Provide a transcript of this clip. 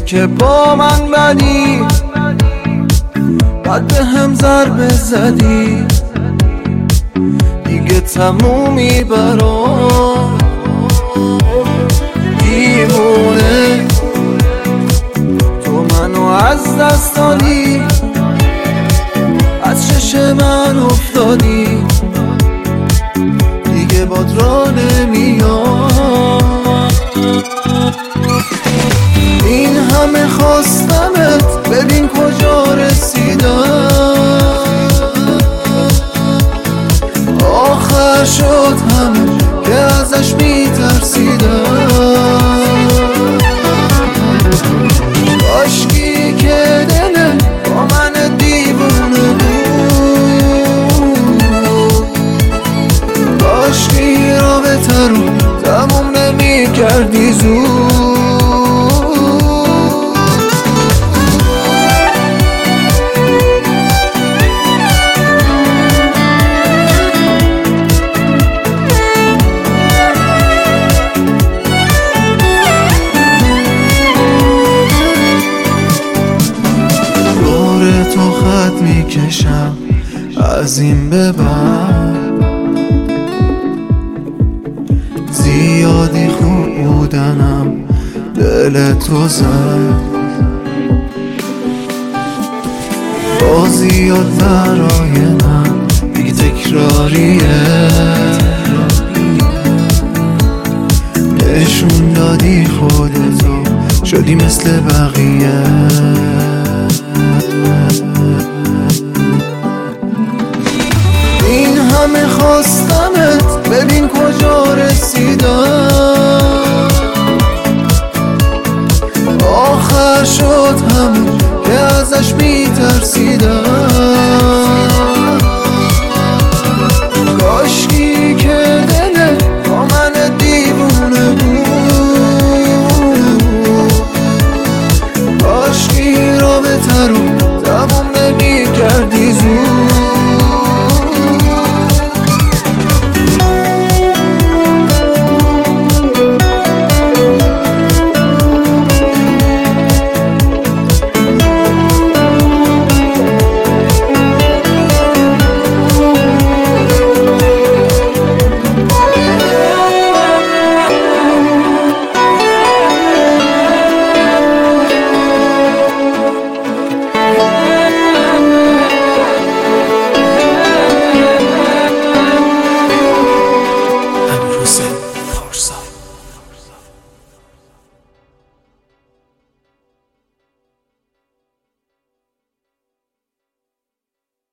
که با من بدی، بعد به هم ضربه زدی، دیگه تمومی برام دیوونه. تو منو از دست دادی، از چش من افتادی، دیگه باد را نمیام. این همه خواستمت، ببین کجا رسیدم. آخر شد همه که ازش میترسیدم. کاشکی که دله با من دیوونه بود، کاشکی رابطه رو تموم نمی کردی زود. تو خط میکشم از این به بعد، زیادی خوب بودنم دل تو زد. بازی و برای من بی تکراریه، نشون دادی خودتو شدی مثل بقیه. این همه خواستمت، ببین کجا